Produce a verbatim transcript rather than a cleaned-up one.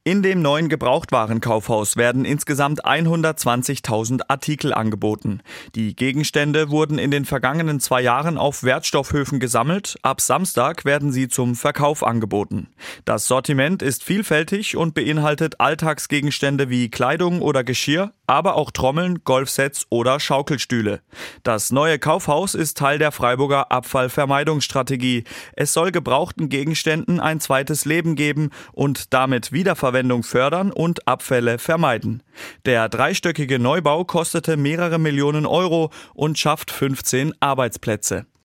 In dem neuen Gebrauchtwarenkaufhaus werden insgesamt hundertzwanzigtausend Artikel angeboten. Die Gegenstände wurden in den vergangenen zwei Jahren auf Wertstoffhöfen gesammelt. Ab Samstag werden sie zum Verkauf angeboten. Das Sortiment ist vielfältig und beinhaltet Alltagsgegenstände wie Kleidung oder Geschirr, aber auch Trommeln, Golfsets oder Schaukelstühle. Das neue Kaufhaus ist Teil der Freiburger Abfallvermeidungsstrategie. Es soll gebrauchten Gegenständen ein zweites Leben geben und damit Wiederverwendung fördern und Abfälle vermeiden. Der dreistöckige Neubau kostete mehrere Millionen Euro und schafft fünfzehn Arbeitsplätze.